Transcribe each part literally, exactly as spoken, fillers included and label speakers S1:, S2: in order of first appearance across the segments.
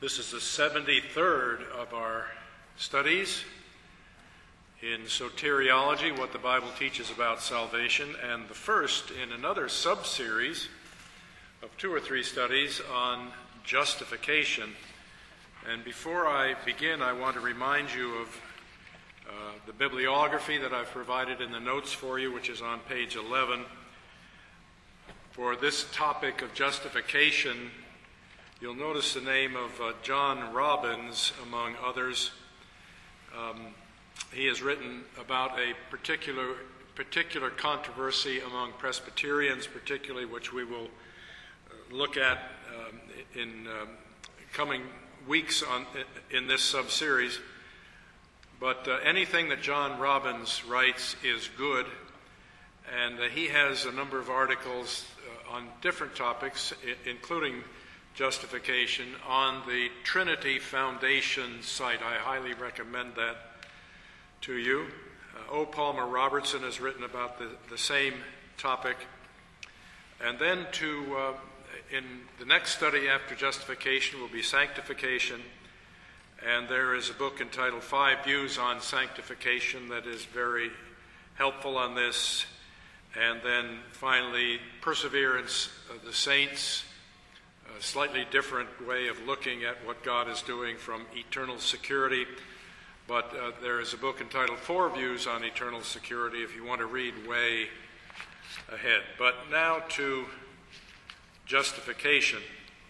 S1: This is the seventy-third of our studies in soteriology, what the Bible teaches about salvation, and the first in another sub-series of two or three studies on justification. And before I begin, I want to remind you of uh, the bibliography that I've provided in the notes for you, which is on page eleven. For this topic of justification, you'll notice the name of uh, John Robbins, among others. Um, he has written about a particular particular controversy among Presbyterians, particularly, which we will look at um, in um, coming weeks on in this sub-series. But uh, anything that John Robbins writes is good, and uh, he has a number of articles uh, on different topics, I- including justification, on the Trinity Foundation site. I highly recommend that to you. Uh, O. Palmer Robertson has written about the, the same topic. And then to, uh, in the next study after justification will be sanctification. And there is a book entitled Five Views on Sanctification that is very helpful on this. And then finally, Perseverance of the Saints, a slightly different way of looking at what God is doing from eternal security. But uh, there is a book entitled Four Views on Eternal Security if you want to read way ahead. But now to justification.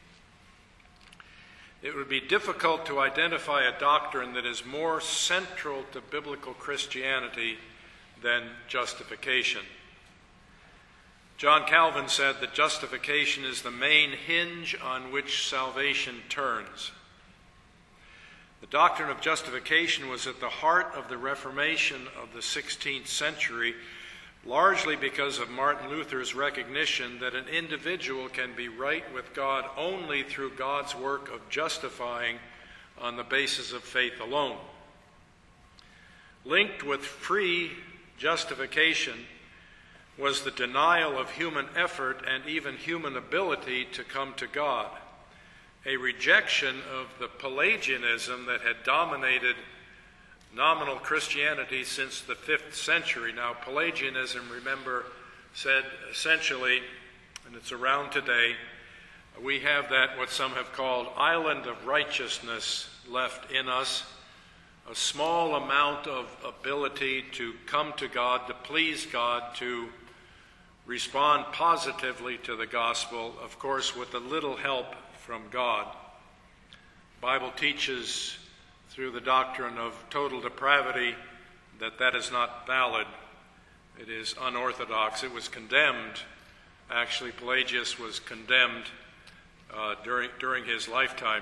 S1: It would be difficult to identify a doctrine that is more central to biblical Christianity than justification. John Calvin said that justification is the main hinge on which salvation turns. The doctrine of justification was at the heart of the Reformation of the sixteenth century, largely because of Martin Luther's recognition that an individual can be right with God only through God's work of justifying on the basis of faith alone. Linked with free justification was the denial of human effort and even human ability to come to God, a rejection of the Pelagianism that had dominated nominal Christianity since the fifth century. Now, Pelagianism, remember, said essentially, and it's around today, we have that what some have called island of righteousness left in us, a small amount of ability to come to God, to please God, to respond positively to the gospel, of course, with a little help from God. The Bible teaches through the doctrine of total depravity that that is not valid. It is unorthodox. It was condemned. Actually, Pelagius was condemned uh, during, during his lifetime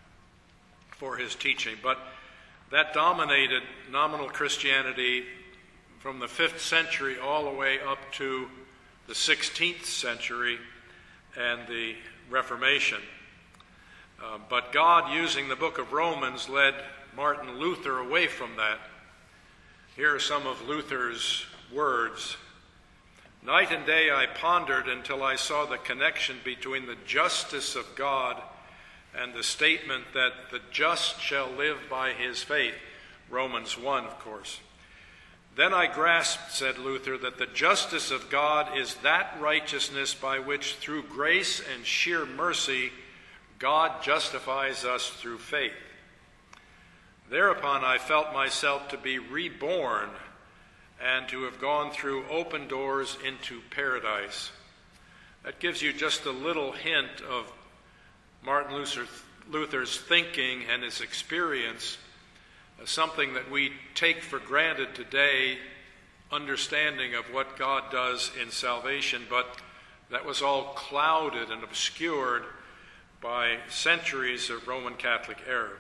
S1: for his teaching. But that dominated nominal Christianity from the fifth century all the way up to the sixteenth century and the Reformation. Uh, but God, using the book of Romans, led Martin Luther away from that. Here are some of Luther's words. Night and day I pondered until I saw the connection between the justice of God and the statement that the just shall live by his faith. Romans one, of course. Then I grasped, said Luther, that the justice of God is that righteousness by which, through grace and sheer mercy, God justifies us through faith. Thereupon I felt myself to be reborn and to have gone through open doors into paradise. That gives you just a little hint of Martin Luther, Luther's thinking and his experience, uh, something that we take for granted today, understanding of what God does in salvation, but that was all clouded and obscured by centuries of Roman Catholic error.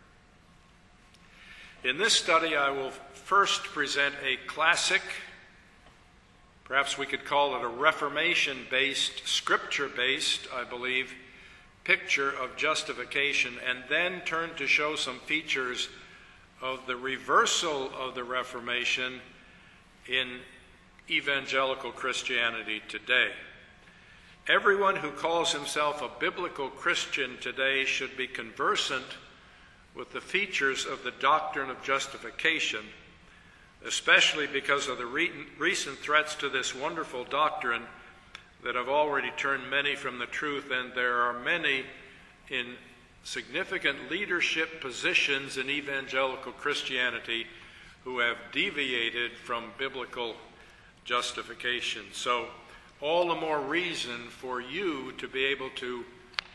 S1: In this study, I will first present a classic, perhaps we could call it a Reformation-based, Scripture-based, I believe, picture of justification, and then turn to show some features of the reversal of the Reformation in evangelical Christianity today. Everyone who calls himself a biblical Christian today should be conversant with the features of the doctrine of justification, especially because of the re- recent threats to this wonderful doctrine that have already turned many from the truth, and there are many in significant leadership positions in evangelical Christianity who have deviated from biblical justification. So all the more reason for you to be able to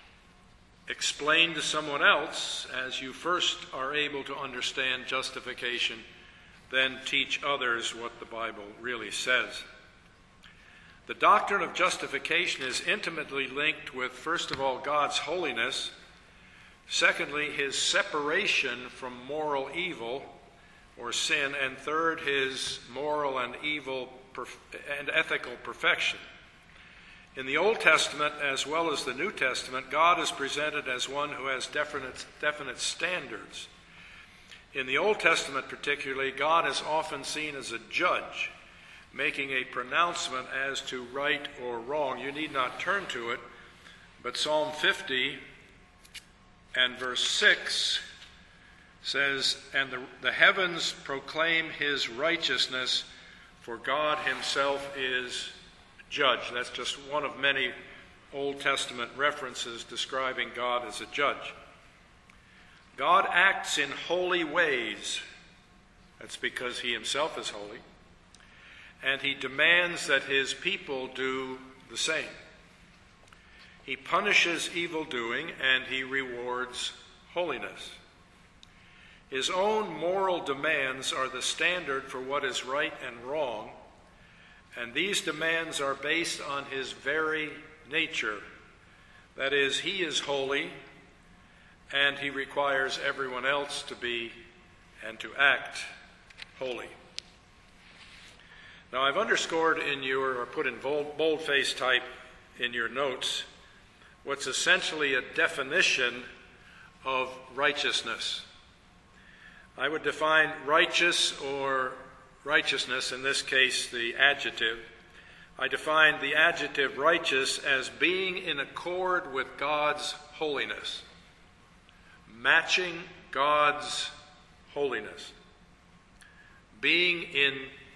S1: explain to someone else, as you first are able to understand justification, then teach others what the Bible really says. The doctrine of justification is intimately linked with, first of all, God's holiness, secondly, his separation from moral evil or sin, and third, his moral and evil perf- and ethical perfection. In the Old Testament as well as the New Testament, God is presented as one who has definite, definite standards. In the Old Testament particularly, God is often seen as a judge, making a pronouncement as to right or wrong. You need not turn to it, but Psalm fifty and verse six says, "And the, the heavens proclaim his righteousness, for God himself is judge." That's just one of many Old Testament references describing God as a judge. God acts in holy ways. That's because he himself is holy. And he demands that his people do the same. He punishes evildoing and he rewards holiness. His own moral demands are the standard for what is right and wrong, and these demands are based on his very nature. That is, he is holy, and he requires everyone else to be and to act holy. Now, I've underscored in your, or put in bold, boldface type in your notes, what's essentially a definition of righteousness. I would define righteous or righteousness, in this case the adjective. I define the adjective righteous as being in accord with God's holiness, matching God's holiness, being in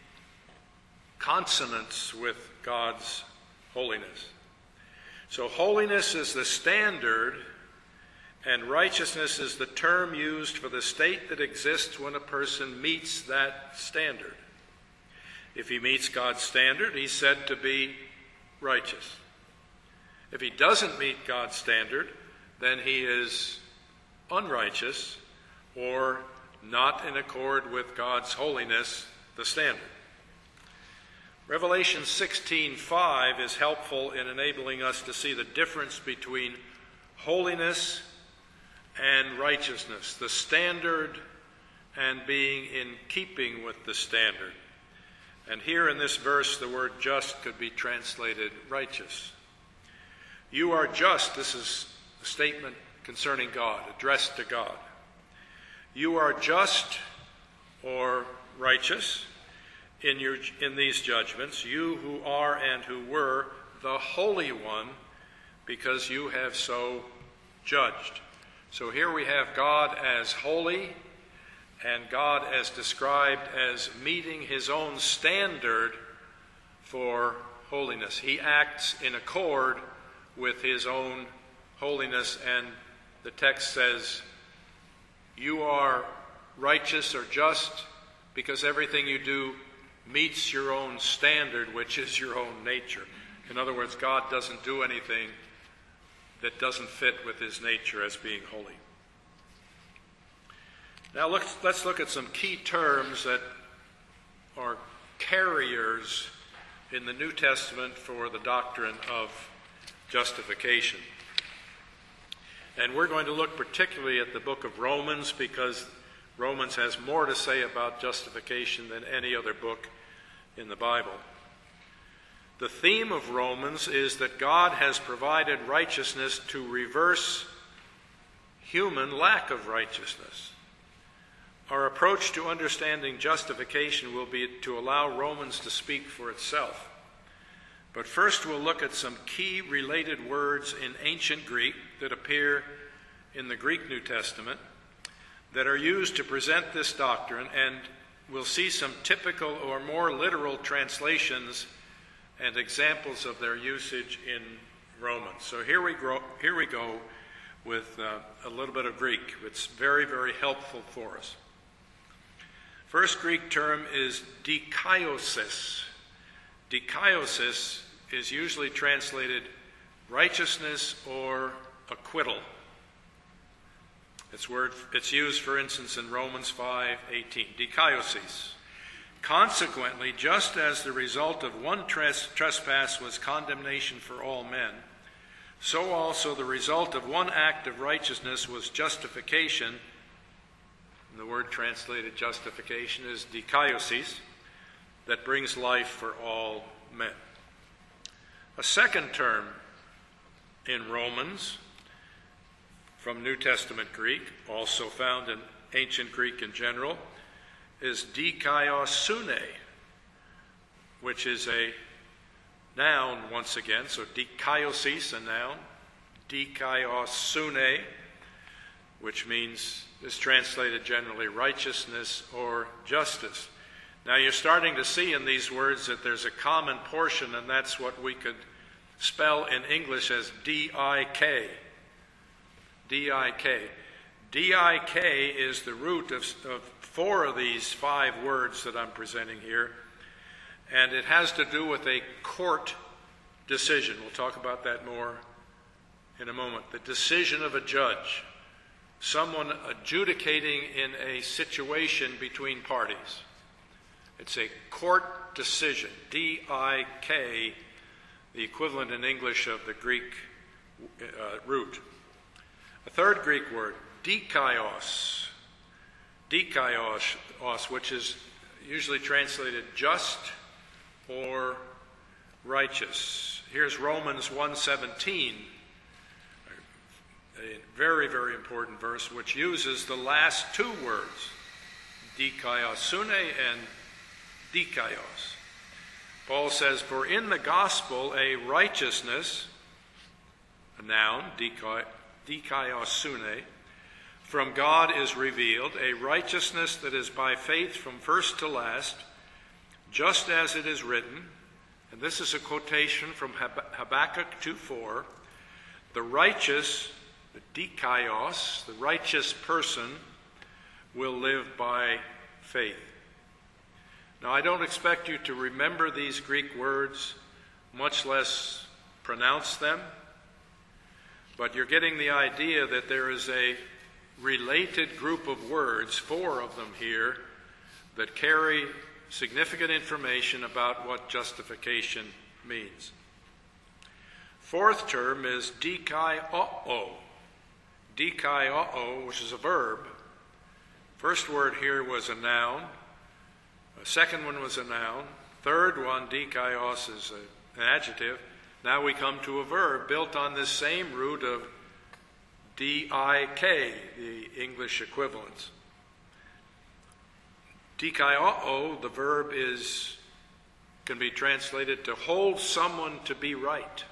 S1: consonance with God's holiness. So holiness is the standard, and righteousness is the term used for the state that exists when a person meets that standard. If he meets God's standard, he's said to be righteous. If he doesn't meet God's standard, then he is unrighteous or not in accord with God's holiness, the standard. Revelation sixteen five is helpful in enabling us to see the difference between holiness and righteousness, the standard and being in keeping with the standard. And here in this verse, the word just could be translated righteous. You are just. This is a statement concerning God, addressed to God. You are just or righteous in your in these judgments, you who are and who were the Holy One, because you have so judged. So here we have God as holy, and God as described as meeting his own standard for holiness. He acts in accord with his own holiness, and the text says, you are righteous or just because everything you do meets your own standard, which is your own nature. In other words, God doesn't do anything that doesn't fit with his nature as being holy. Now let's, let's look at some key terms that are carriers in the New Testament for the doctrine of justification. And we're going to look particularly at the book of Romans, because Romans has more to say about justification than any other book in the Bible. The theme of Romans is that God has provided righteousness to reverse human lack of righteousness. Our approach to understanding justification will be to allow Romans to speak for itself. But first we'll look at some key related words in ancient Greek that appear in the Greek New Testament that are used to present this doctrine, and we'll see some typical or more literal translations and examples of their usage in Romans. So here we go, here we go with uh, a little bit of Greek. It's very, very helpful for us. First Greek term is dikaiosis. Dikaiosis is usually translated righteousness or acquittal. It's, word, it's used, for instance, in Romans five eighteen, dikaiosis. Consequently, just as the result of one tres- trespass was condemnation for all men, so also the result of one act of righteousness was justification. And the word translated justification is dikaiosis, that brings life for all men. A second term in Romans from New Testament Greek, also found in ancient Greek in general, is dikaiosune, which is a noun once again. So dikaiosis, a noun. Dikaiosune, which means, is translated generally righteousness or justice. Now you're starting to see in these words that there's a common portion, and that's what we could spell in English as D I K. D I K. D I K is the root of, of four of these five words that I'm presenting here, and it has to do with a court decision. We'll talk about that more in a moment. The decision of a judge, someone adjudicating in a situation between parties. It's a court decision, D I K, the equivalent in English of the Greek uh, root. A third Greek word, dikaios. Dikaios, which is usually translated just or righteous. Here's Romans one seventeen, a very, very important verse, which uses the last two words, dikaiosune and dikaios. Paul says, for in the gospel a righteousness, a noun, dikai, dikaiosune, from God is revealed, a righteousness that is by faith from first to last, just as it is written, and this is a quotation from Habakkuk two four, the righteous, the dikaios, the righteous person, will live by faith. Now, I don't expect you to remember these Greek words, much less pronounce them, but you're getting the idea that there is a related group of words, four of them here, that carry significant information about what justification means. Fourth term is dikaiō. Dikaiō, which is a verb. First word here was a noun. The second one was a noun. Third one, dikaios, is a, an adjective. Now we come to a verb built on this same root of D I K, the English equivalent. Dikaiō, the verb is, can be translated to hold someone to be right,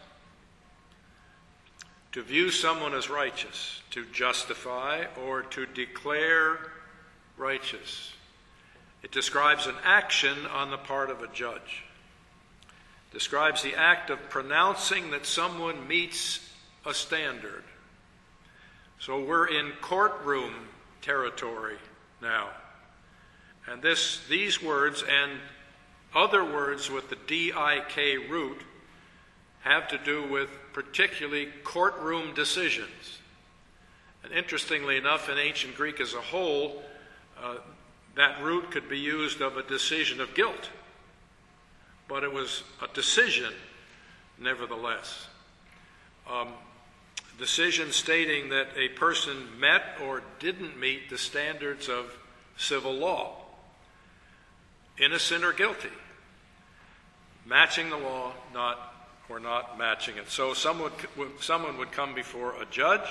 S1: to view someone as righteous, to justify, or to declare righteous. It describes an action on the part of a judge. It describes the act of pronouncing that someone meets a standard. So we're in courtroom territory now. And this, these words and other words with the D I K root have to do with particularly courtroom decisions. And interestingly enough, in ancient Greek as a whole, uh, that root could be used of a decision of guilt. But it was a decision, nevertheless. Um, decision stating that a person met or didn't meet the standards of civil law. Innocent or guilty. Matching the law, not or not matching it. So someone, someone would come before a judge,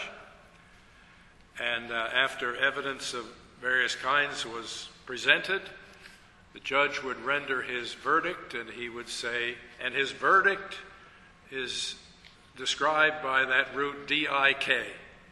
S1: and uh, after evidence of various kinds was presented, the judge would render his verdict, and he would say, and his verdict is described by that root D I K.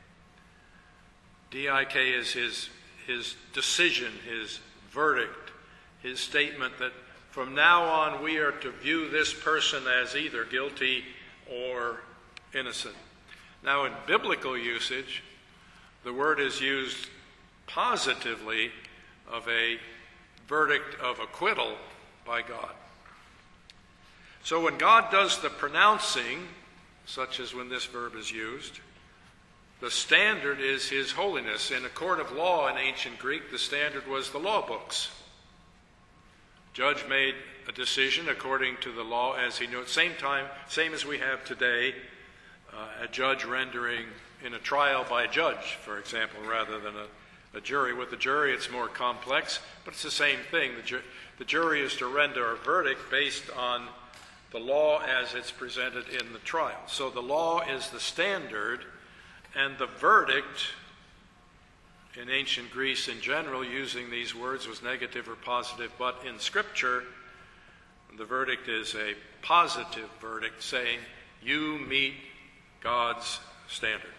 S1: D I K is his, his decision, his verdict, his statement that from now on we are to view this person as either guilty or innocent. Now, in biblical usage, the word is used positively of a verdict of acquittal by God. So when God does the pronouncing, such as when this verb is used, the standard is his holiness. In a court of law in ancient Greek, the standard was the law books. Judge made a decision according to the law as he knew it. Same time, same as we have today, uh, a judge rendering in a trial by a judge, for example, rather than a, a jury. With the jury, it's more complex, but it's the same thing. The, ju- the jury is to render a verdict based on the law as it's presented in the trial. So the law is the standard, and the verdict in ancient Greece in general, using these words, was negative or positive, but in Scripture, the verdict is a positive verdict saying, you meet God's standard.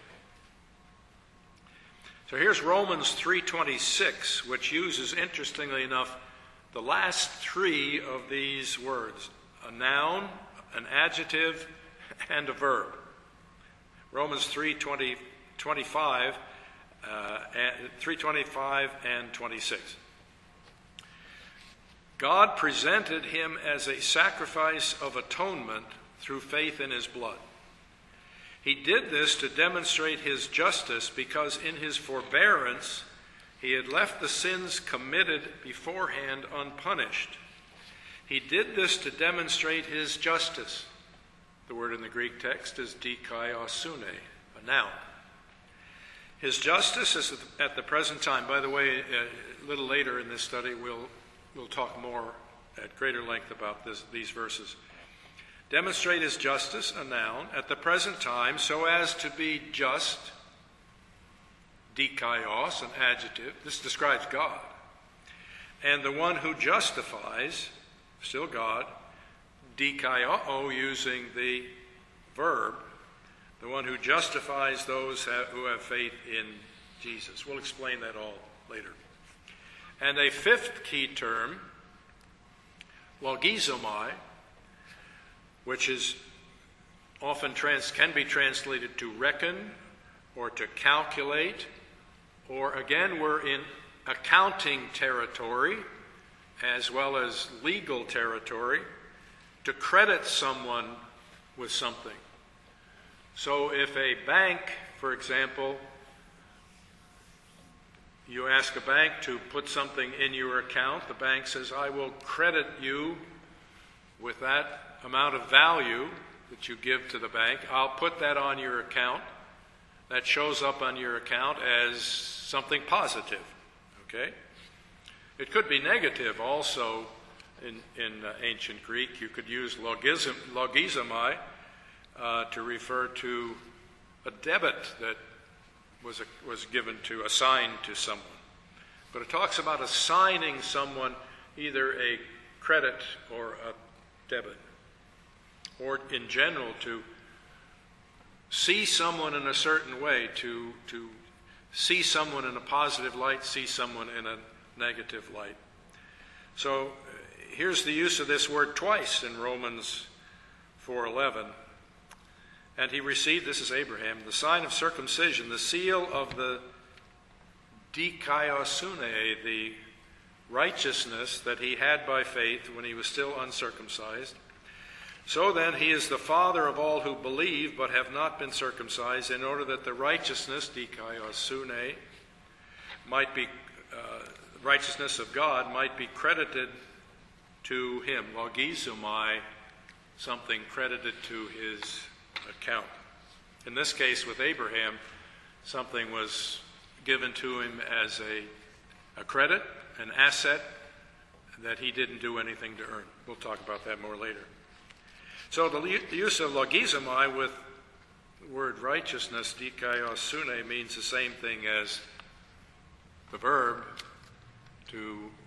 S1: So here's Romans three twenty-six, which uses, interestingly enough, the last three of these words, a noun, an adjective, and a verb. Romans three twenty, twenty-five, uh, three twenty-five and twenty-six. God presented him as a sacrifice of atonement through faith in his blood. He did this to demonstrate his justice because in his forbearance he had left the sins committed beforehand unpunished. He did this to demonstrate his justice. The word in the Greek text is dikaiosune, a noun. His justice is at the present time. By the way, a little later in this study we'll, we'll talk more at greater length about this, these verses. Demonstrate his justice, a noun, at the present time so as to be just, dikaios, an adjective. This describes God. And the one who justifies, still God, dikaio, using the verb, the one who justifies those who have faith in Jesus. We'll explain that all later. And a fifth key term, logizomai, which is often trans, can be translated to reckon or to calculate, or again, we're in accounting territory as well as legal territory, to credit someone with something. So if a bank, for example, you ask a bank to put something in your account, the bank says, I will credit you with that amount of value that you give to the bank. I'll put that on your account. That shows up on your account as something positive. Okay? It could be negative also in, in uh, ancient Greek. You could use logizom, logizomai uh, to refer to a debit that was, a, was given to, assigned to someone. But it talks about assigning someone either a credit or a debit. Or in general, to see someone in a certain way, to, to see someone in a positive light, see someone in a negative light. So uh, here's the use of this word twice in Romans four eleven. And he received, this is Abraham, the sign of circumcision, the seal of the dikaiosune, the righteousness that he had by faith when he was still uncircumcised. So then he is the father of all who believe but have not been circumcised, in order that the righteousness, dikaiosune, might be, uh, righteousness of God might be credited to him. Logizomai, something credited to his account. In this case with Abraham, something was given to him as a, a credit, an asset that he didn't do anything to earn. We'll talk about that more later. So the, the use of logizomai with the word righteousness, dikaiosune, means the same thing as the verb to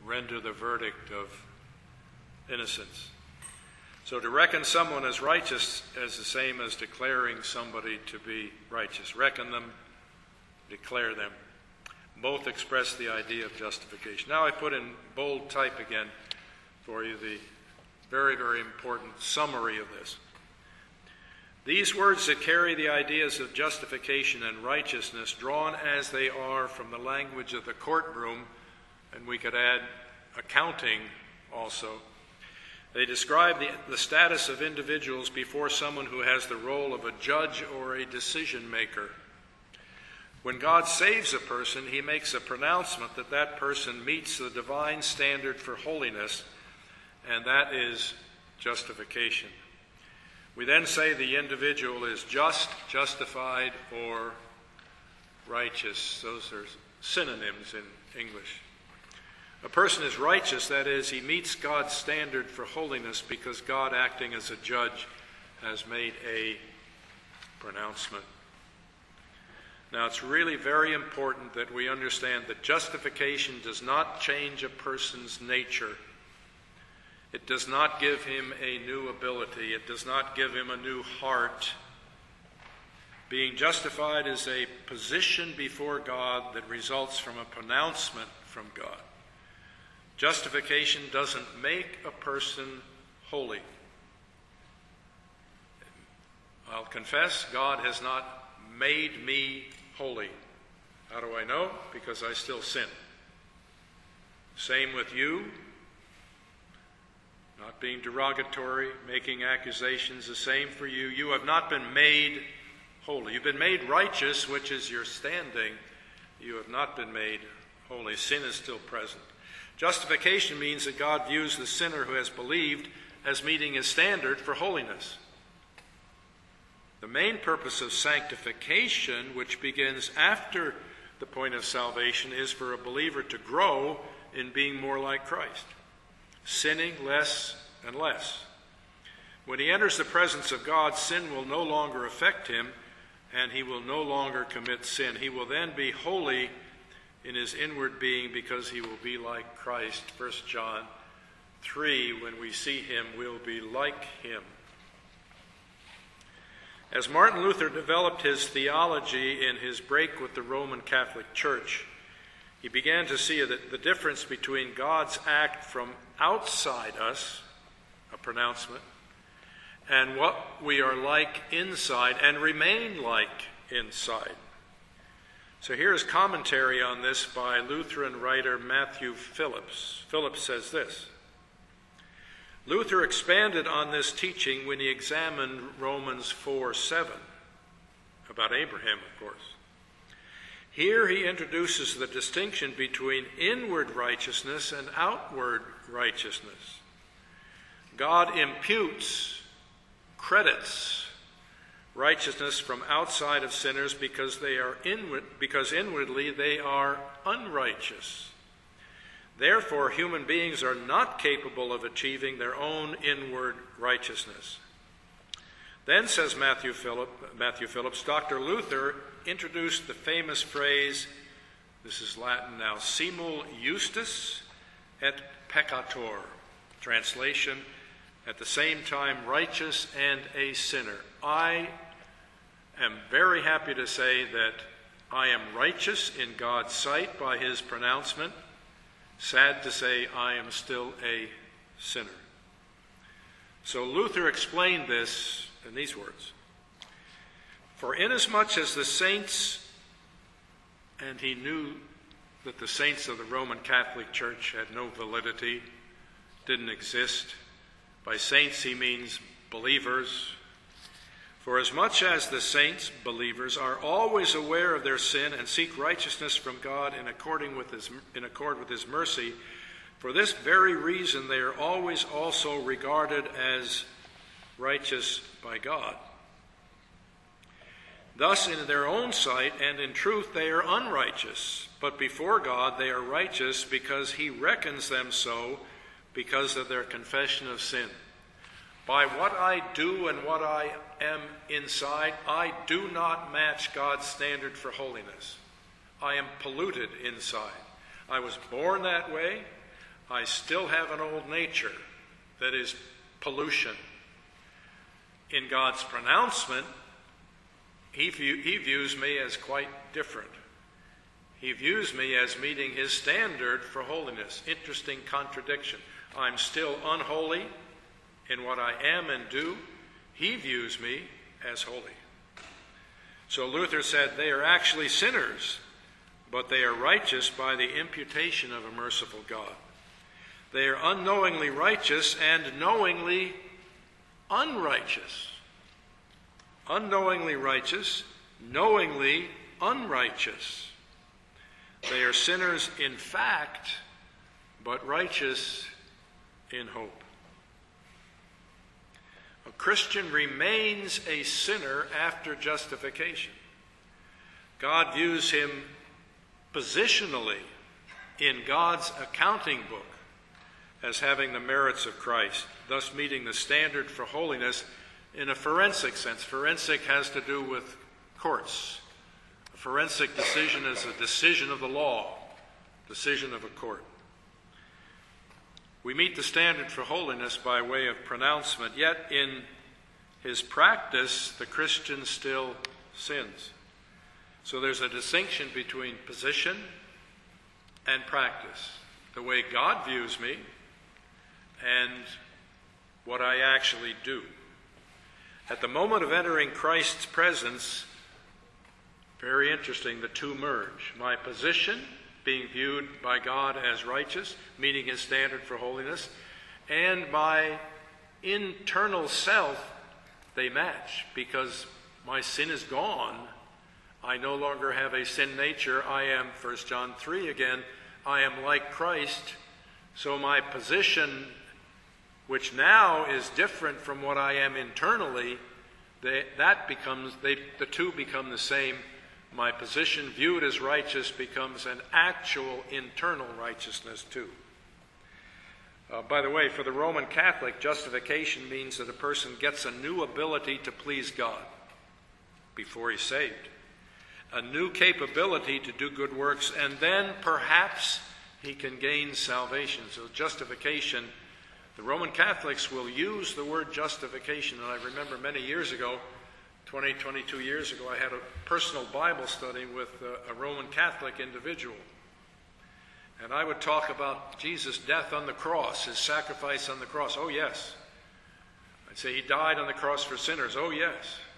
S1: render the verdict of innocence. So to reckon someone as righteous is the same as declaring somebody to be righteous. Reckon them, declare them. Both express the idea of justification. Now I put in bold type again for you the very, very important summary of this. These words that carry the ideas of justification and righteousness, drawn as they are from the language of the courtroom, and we could add accounting also, they describe the, the status of individuals before someone who has the role of a judge or a decision maker. When God saves a person, he makes a pronouncement that that person meets the divine standard for holiness, and that is justification. We then say the individual is just, justified, or righteous. Those are synonyms in English. A person is righteous, that is, he meets God's standard for holiness because God, acting as a judge, has made a pronouncement. Now, it's really very important that we understand that justification does not change a person's nature. It does not give him a new ability. It does not give him a new heart. Being justified is a position before God that results from a pronouncement from God. Justification doesn't make a person holy. I'll confess, God has not made me holy. How do I know? Because I still sin. Same with you. Not being derogatory, making accusations, the same for you. You have not been made holy. You've been made righteous, which is your standing. You have not been made holy. Sin is still present. Justification means that God views the sinner who has believed as meeting his standard for holiness. The main purpose of sanctification, which begins after the point of salvation, is for a believer to grow in being more like Christ, sinning less and less. When he enters the presence of God, sin will no longer affect him, and he will no longer commit sin. He will then be holy in his inward being because he will be like Christ. First John three, when we see him, we'll be like him. As Martin Luther developed his theology in his break with the Roman Catholic Church, he began to see that the difference between God's act from outside us, a pronouncement, and what we are like inside and remain like inside. So here's commentary on this by Lutheran writer Matthew Phillips. Phillips says this: Luther expanded on this teaching when he examined Romans four seven, about Abraham, of course. Here he introduces the distinction between inward righteousness and outward righteousness. God imputes, credits righteousness from outside of sinners because they are inward, because inwardly they are unrighteous. Therefore, human beings are not capable of achieving their own inward righteousness. Then, says Matthew, Phillip, Matthew Phillips, Doctor Luther introduced the famous phrase, this is Latin now, simul justus et peccator. Translation, at the same time righteous and a sinner. I am very happy to say that I am righteous in God's sight by his pronouncement. Sad to say, I am still a sinner. So Luther explained this in these words: For inasmuch as the saints, and he knew that the saints of the Roman Catholic Church had no validity, didn't exist. By saints he means believers. For as much as the saints, believers, are always aware of their sin and seek righteousness from God in according with his, in accord with his mercy, for this very reason they are always also regarded as righteous by God. Thus, in their own sight and in truth they are unrighteous, but before God they are righteous because he reckons them so because of their confession of sin. By what I do and what I am inside, I do not match God's standard for holiness. I am polluted inside. I was born that way. I still have an old nature that is pollution. In God's pronouncement, he, view, he views me as quite different. He views me as meeting his standard for holiness. Interesting contradiction. I'm still unholy in what I am and do. He views me as holy. So Luther said they are actually sinners, but they are righteous by the imputation of a merciful God. They are unknowingly righteous and knowingly unrighteous. Unknowingly righteous, knowingly unrighteous. They are sinners in fact, but righteous in hope. A Christian remains a sinner after justification. God views him positionally in God's accounting book as having the merits of Christ, thus meeting the standard for holiness in a forensic sense. Forensic has to do with courts. A forensic decision is a decision of the law, decision of a court. We meet the standard for holiness by way of pronouncement, yet in his practice, the Christian still sins. So there's a distinction between position and practice. The way God views me and what I actually do. At the moment of entering Christ's presence, very interesting, the two merge. My position, being viewed by God as righteous, meeting his standard for holiness, and my internal self, they match, because my sin is gone. I no longer have a sin nature. I am, First John three again, I am like Christ. So my position, which now is different from what I am internally, they, that becomes, they, the two become the same. My position viewed as righteous becomes an actual internal righteousness too. Uh, by the way, for the Roman Catholic, justification means that a person gets a new ability to please God before he's saved. A new capability to do good works, and then perhaps he can gain salvation. So justification, the Roman Catholics will use the word justification, and I remember many years ago, twenty, twenty-two years ago, I had a personal Bible study with a, a Roman Catholic individual. And I would talk about Jesus' death on the cross, his sacrifice on the cross. Oh, yes. I'd say he died on the cross for sinners. Oh, yes.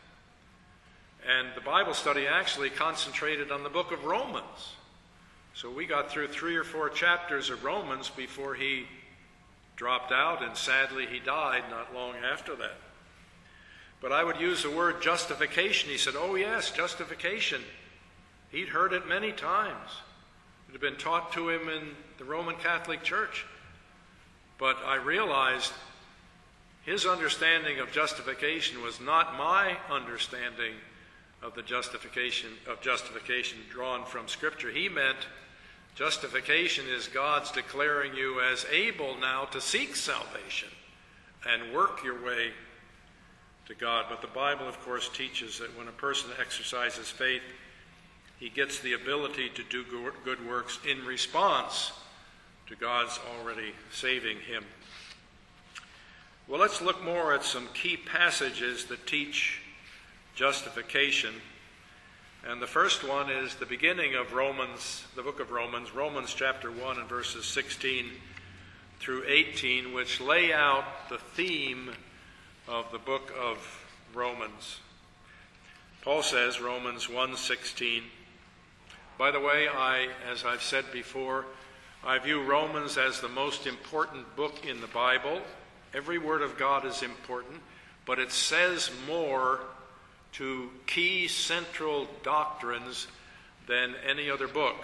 S1: And the Bible study actually concentrated on the book of Romans. So we got through three or four chapters of Romans before he dropped out, and sadly he died not long after that. But I would use the word justification. He said, oh yes, justification. He'd heard it many times. It had been taught to him in the Roman Catholic Church. But I realized his understanding of justification was not my understanding of the justification of justification drawn from Scripture. He meant justification is God's declaring you as able now to seek salvation and work your way to God. But the Bible, of course, teaches that when a person exercises faith, he gets the ability to do good works in response to God's already saving him. Well, let's look more at some key passages that teach justification. And the first one is the beginning of Romans, the book of Romans, Romans chapter one and verses sixteen through eighteen, which lay out the theme of the book of Romans. Paul says, Romans one sixteen, by the way, I, as I've said before, I view Romans as the most important book in the Bible. Every word of God is important, but it says more to key central doctrines than any other book.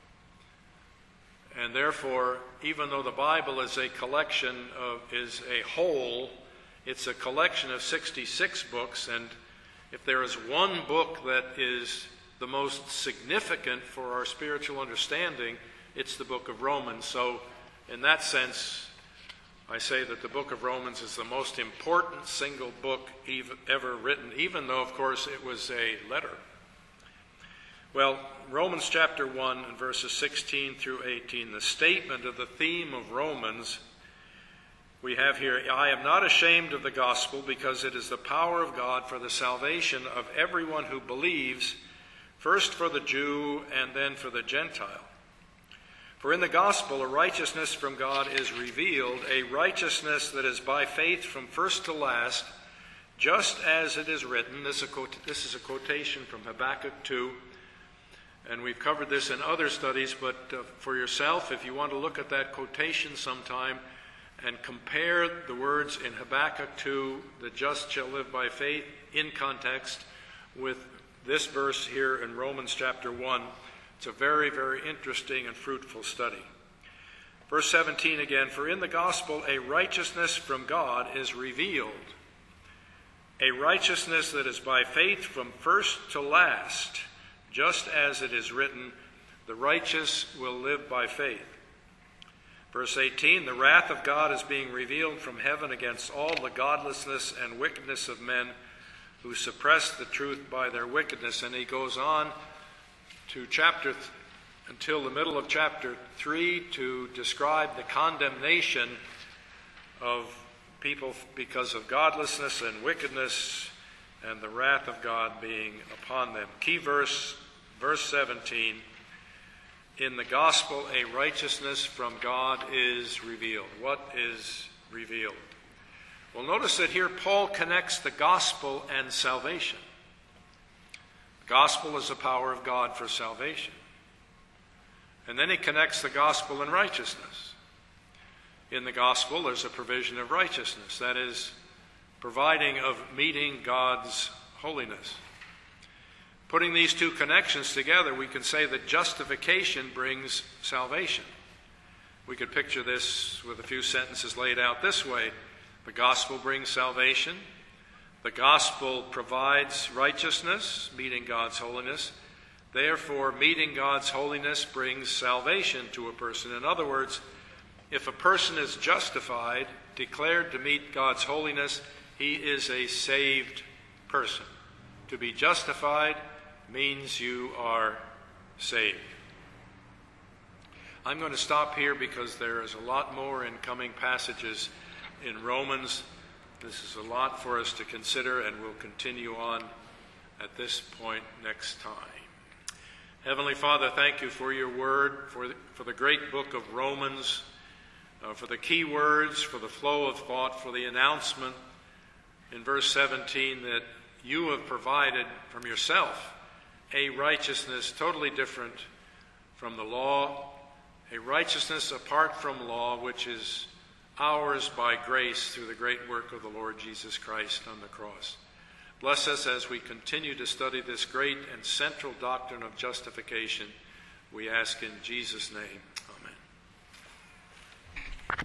S1: And therefore, even though the Bible is a collection of, is a whole, it's a collection of sixty-six books, and if there is one book that is the most significant for our spiritual understanding, it's the book of Romans. So, in that sense, I say that the book of Romans is the most important single book ever written, even though, of course, it was a letter. Well, Romans chapter one and verses sixteen through eighteen, the statement of the theme of Romans we have here, I am not ashamed of the gospel because it is the power of God for the salvation of everyone who believes, first for the Jew and then for the Gentile. For in the gospel a righteousness from God is revealed, a righteousness that is by faith from first to last, just as it is written. This is a, quote, this is a quotation from Habakkuk two, and we've covered this in other studies, but uh, for yourself, if you want to look at that quotation sometime and compare the words in Habakkuk two, the just shall live by faith, in context with this verse here in Romans chapter one, it's a very, very interesting and fruitful study. Verse seventeen again, for in the gospel a righteousness from God is revealed, a righteousness that is by faith from first to last, just as it is written, the righteous will live by faith. Verse eighteen, the wrath of God is being revealed from heaven against all the godlessness and wickedness of men who suppress the truth by their wickedness. And he goes on to chapter, th- until the middle of chapter three to describe the condemnation of people because of godlessness and wickedness and the wrath of God being upon them. Key verse, verse seventeen, in the gospel a righteousness from God is revealed. What is revealed? Well, notice that here Paul connects the gospel and salvation. The gospel is the power of God for salvation. And then he connects the gospel and righteousness. In the gospel, there's a provision of righteousness, that is, providing of meeting God's holiness. Putting these two connections together, we can say that justification brings salvation. We could picture this with a few sentences laid out this way. The gospel brings salvation. The gospel provides righteousness, meeting God's holiness. Therefore, meeting God's holiness brings salvation to a person. In other words, if a person is justified, declared to meet God's holiness, he is a saved person. To be justified means you are saved. I'm going to stop here because there is a lot more in coming passages in Romans. This is a lot for us to consider, and we'll continue on at this point next time. Heavenly Father, thank you for your word, for the, for the great book of Romans, uh, for the key words, for the flow of thought, for the announcement in verse seventeen that you have provided from yourself a righteousness totally different from the law, a righteousness apart from law, which is ours by grace through the great work of the Lord Jesus Christ on the cross. Bless us as we continue to study this great and central doctrine of justification. We ask in Jesus' name.